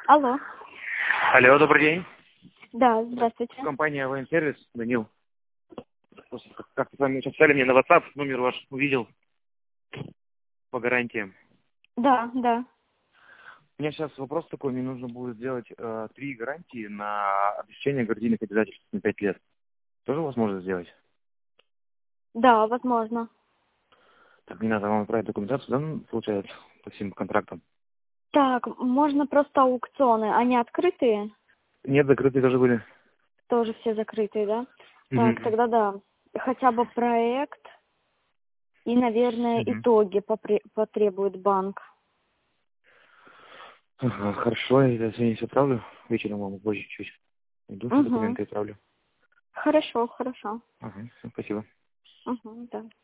Алло. Алло, добрый день. Да, здравствуйте. Компания Военсервис, Данил. Просто как-то с вами написали мне на WhatsApp, номер ваш увидел по гарантиям. Да, да. У меня сейчас вопрос такой, мне нужно будет сделать 3 гарантии на обеспечение гарантийных обязательств на 5 лет. Тоже возможно сделать? Да, возможно. Так, мне надо вам отправить документацию, да, получается, по всем контрактам? Так, можно просто аукционы. Они открытые? Нет, закрытые тоже были. Тоже все закрытые, да? Так, Мгм. тогда да. Хотя бы проект и, наверное, Мгм. итоги потребует банк. Ага, хорошо, я сегодня все отправлю. Вечером вам позже чуть. Иду, все Угу. документы отправлю. Хорошо, хорошо. Ага, все, спасибо. Угу, да.